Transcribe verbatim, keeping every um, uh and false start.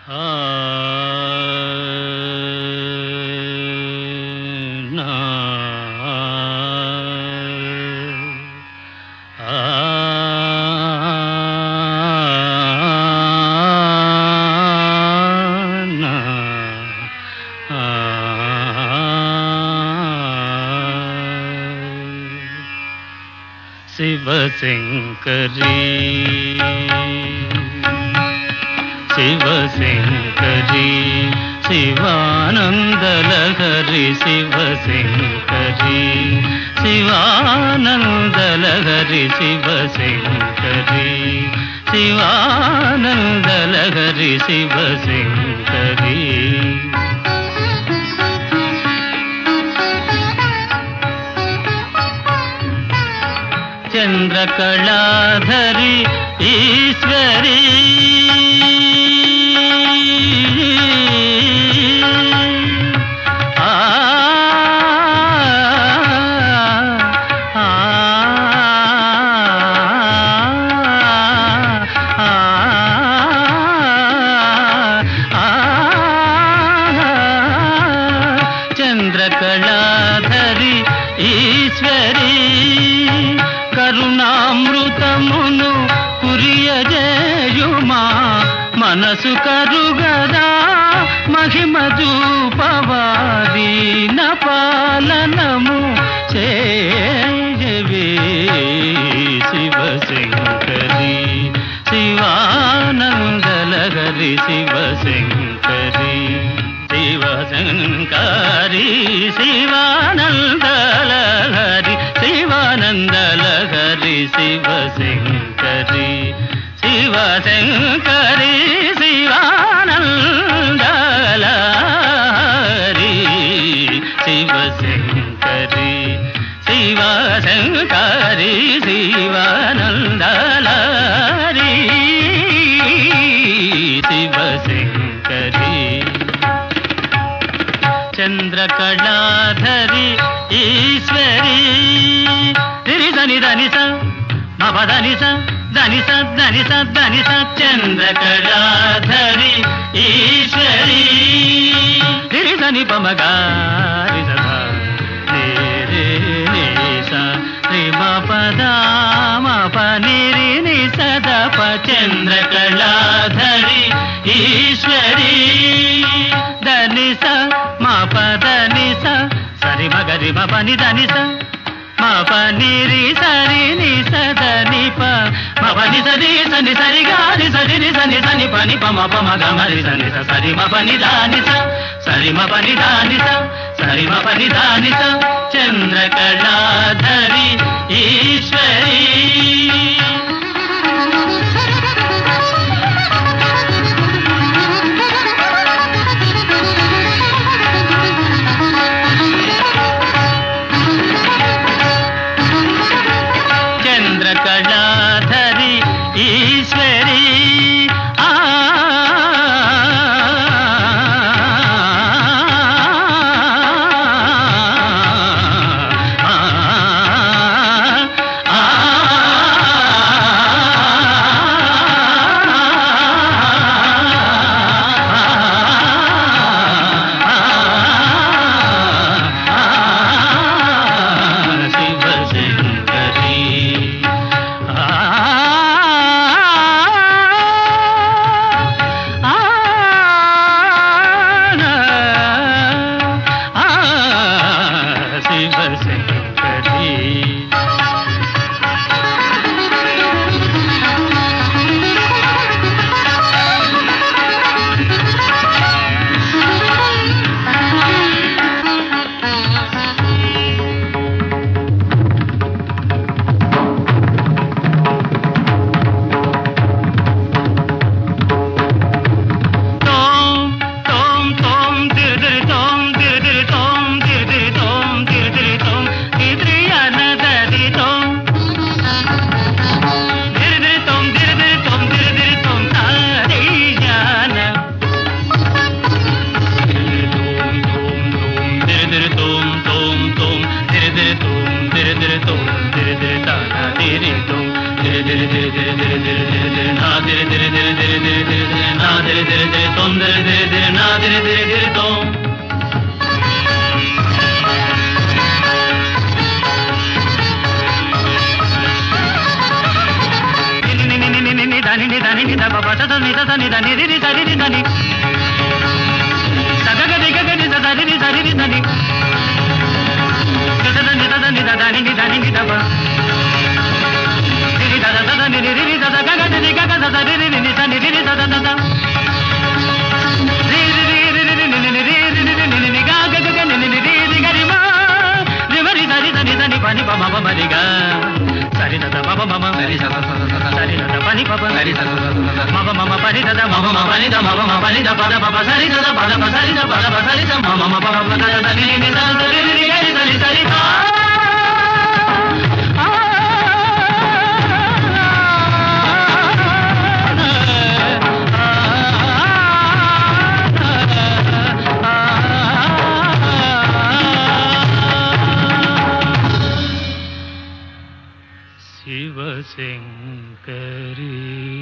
శివశంకరీ శివశంకరీ శివానందలహరి శివశంకరీ శివానందలహరి శివశంకరీ శివానందలహరి శివశంకరీ చంద్రకళాధరి ఈశ్వరీ ఆ ఆ చంద్రకళాధరి ఈశ్వరీ కరుణామృతమును కురియజేయుమా మనసు కరుగదా మహిమ చూపవాదీన పాలనము చేయవే శివశంకరీ శివానందలహరి శివశంకరీ శివశంకరీ శివానందలహరి శివానందలహరి శివశంకరీ శివశంకరీ శివానందలహరి శివశంకరీ శివశంకరీ శివానందలహరి శివశంకరీ చంద్రకళాధరి ఈశ్వరీ దని ధనిస మప ధనిస ధనిస ధనిస ధనిస చంద్రకళాధరి ఈశ్వరీ రిరి ధని పమగారి సదా రే నిస రి మపద మప నిరి ని సదప చంద్రకళాధరి ఈశ్వరీ ధనిస మప ధనిస సరి మగరి మప ని ధనిస మప నిరి సరి ని సద ని ప మప ని సరి సని సరి గారి సరి ని సని సని ప ని ప మప మగ మరి సని స సరి మప ని ధాని స సరి మప ని ధాని స సరి మప ని ధాని స చంద్రకళాధరి ఈశ్వరీ చంద్రకళాధరి ఈశ్వరీ ఆ ధరి ధరి ధరి ధరి నా ధరి ధరి ధరి ధరి ధరి ధరి నా ధరి ధరి ధరి తొం దిరి దిరి దిరి నా దిరి దిరి దిరితో దని దని ని దబ బస ని ద ని దని రి సరి ని దని సగగ దిగ ని ద దని ని సరి ని దని ద ద ని ద ని ద దని ని దని ని దబ రి ద ద ద ని రి రి ద ద గ గ ని గ గ ద ద రి రి ని ద ని రి రి ద ద ద ద రి రి రి రి రి ని ని రి రి రి ని ని గ గ గ ని ని రి రి గ రి మా రి మ రి ద రి ద ని ద ని ప ని ప మ ప మ రి గ సరి ద ద మ ప మ మ సరి స స స సరి ద ద ప ని ప ప సరి స స స మ ప మ మ ప ని ద ద మ ప మ ప ని ద మ ప మ ప ని ద ప ద ప ప సరి ద ద ప ద ప సరి ద ప ద ప సరి ద మ మ మ ప మ ద ద ని ని ద ద రి రి గ రి ద ని సరి ద శివశంకరీ